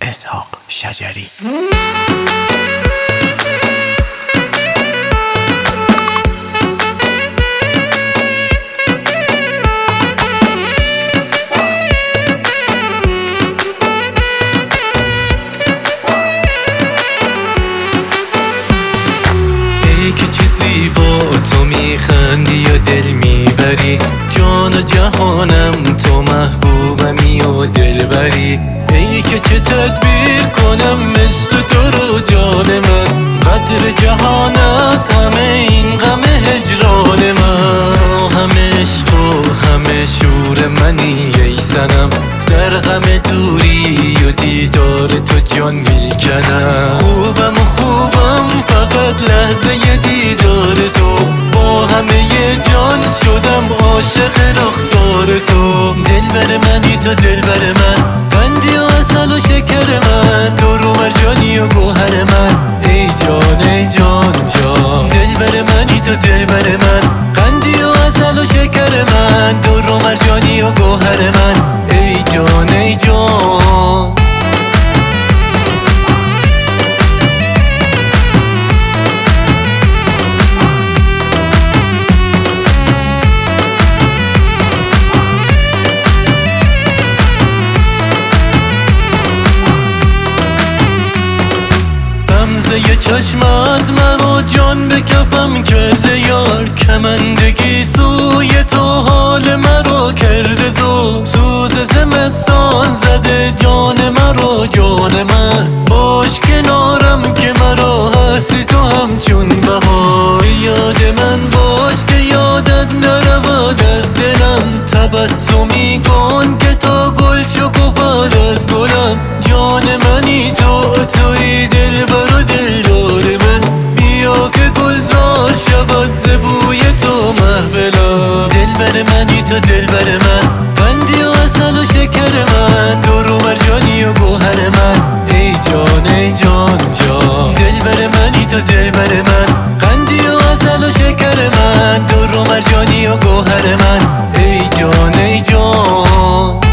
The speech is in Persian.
اسحاق شجری. ای که چیزی با تو میخندی و دل میبری، جان و جهانم تو محبوبمی و دلبری. ای که چه تدبیر کنم مثل تو رو جان من، قدر جهان از همه این غم هجران من. تو همه عشق و همه شور منی ای صنم، در غم دوری و دیدار تو جان میکنم. خوبم فقط لحظه دیدار تو، با همه جان شدم عاشق رخسار تو. دلبر منی تو دلبر من، قندی و عسل و شکر من، تو رو مرجانی و گوهر من، ای جان ای جان جان. دلبر منی تو دلبر من، قندی و عسل و شکر من، تو رو مرجانی و گوهر من، ای جان ای جان. یه چشمت مرا جان به کفم کرده یار، کمندگی سوی تو حال مرا کرده زو. سوز زمستان زده جان مرا جان من، باش کنارم که مرا هستی تو همچون بهار. یاد من باش که یادت نرود از دلم، تبسمی کن که تا گل شکفت از گلم. جان منی توی دلبر و دلدار من، بیا که گلزار شود ز بوی تو محفلم. دلبر منی تو دلبر من، قندی و عسل و شکر من، تو رو مرجانی و گوهر من، ای جان ای جان جان. دلبر منی تو دلبر من، قندی و عسل و شکر من، تو رو مرجانی و گوهر من، ای جان ای جان.